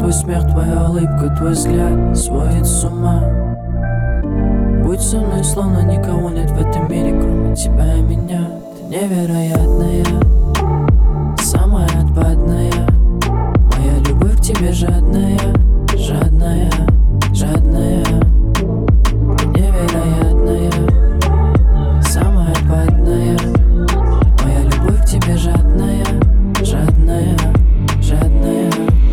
твой смех, твоя улыбка, твой взгляд сводит с ума. Будь со мной, словно никого нет в этом мире, кроме тебя и меня. Ты невероятная, самая отвадная. Моя любовь к тебе жадная, жадная, жадная. Ты невероятная, самая отвадная. Моя любовь к тебе жадная, жадная, жадная.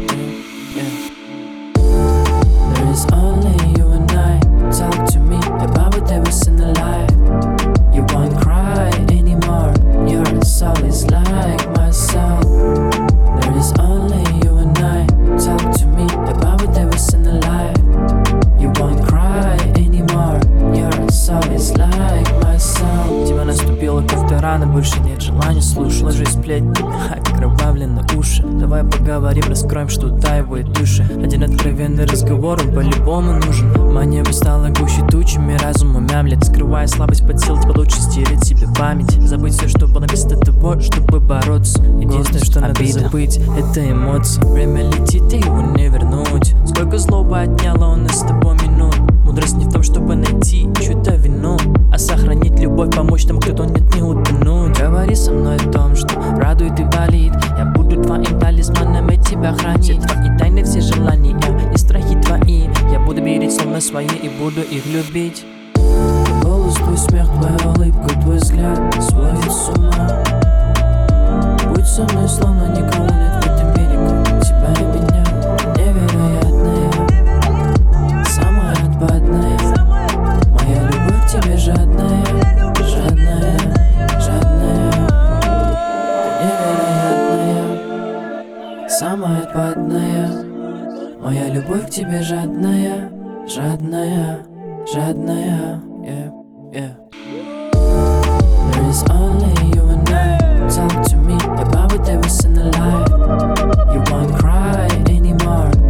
There is only you and I. Talk to me about whatever's in the light. You won't cry anymore. Your soul is like my soul. There is only you and I. Talk to me about whatever's in the light. You won't cry anymore. Your soul is like my soul. Тьма наступила как-то рано, больше нет желания слушать. Ложись сплетни, окровавлены уши. Давай поговорим, раскроем, что утаивает души. Один откровенный разговор, он по-любому нужен. Мания бы стала гуще тучами, разума мямлет. Скрывая слабость под силой, получше стереть себе память. Забыть все, что было вместо того, чтобы бороться. Единственное, что надо забыть, это эмоции. Время летит, и его не вернуть. Сколько злого отняло он из тобой минут. Мудрость не в том, чтобы найти чью-то вину, а сохранить любовь, помочь тому, кто тонет, не утонуть. Говори со мной о том, что радует и болит. Я буду твоим талисманом и тебя хранить. Все твои тайны, все желания и страхи твои я буду беречь словно свои и буду их любить. Голос, твой смех, твоя улыбка, твой взгляд сводит с ума. Будь со мной, словно никого нет в этом мире, кроме тебя и меня. Невероятная, самая отвадная. Моя любовь к тебе жадная, жадная, жадная. Ты невероятная, самая отвадная. Моя любовь к тебе жадная, жадная, жадная. Yeah, yeah.